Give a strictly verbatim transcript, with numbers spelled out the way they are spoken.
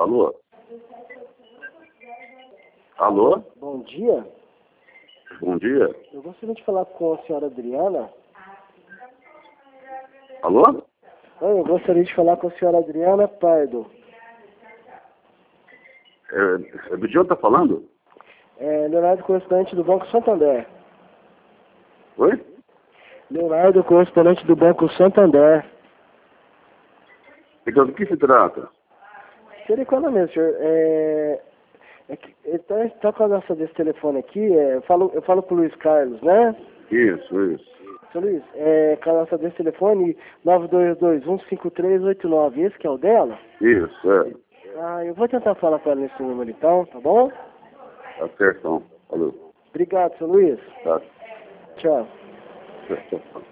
Alô? Alô? Bom dia. Bom dia. Eu gostaria de falar com a senhora Adriana. Alô? Oi, eu gostaria de falar com a senhora Adriana Pardo. É, do dia tá falando? É, Leonardo, correspondente do Banco Santander. Oi? Leonardo, correspondente do Banco Santander. Então, do que se trata? Seria quando mesmo, senhor? É, é que, então, está com a nossa desse telefone aqui, é, eu falo, eu falo pro Luiz Carlos, né? Isso, isso. Seu Luiz, é, com a nossa desse telefone, nove dois dois, um cinco três oito nove, esse que é o dela? Isso, é. Ah, eu vou tentar falar com ela nesse número então, tá bom? Tá certo, então. Falou. Obrigado, seu Luiz. Tá. Tchau. Tchau, tchau.